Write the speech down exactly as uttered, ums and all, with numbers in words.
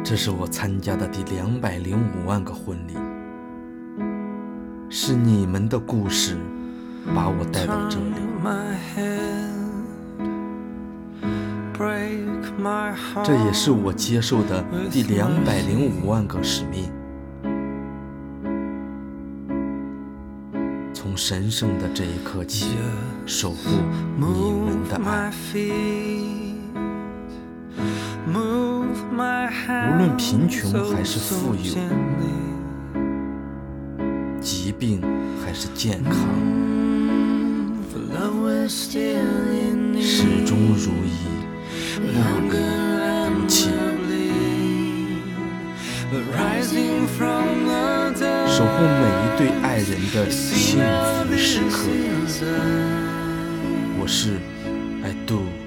这是我参加的第两百零五万个婚礼，是你们的故事把我带到这里。这也是我接受的第两百零五万个使命，从神圣的这一刻起，守护你们的爱。无论贫穷还是富有，疾病还是健康，始终如一，不离不弃，守护每一对爱人的幸福时刻。我是 I do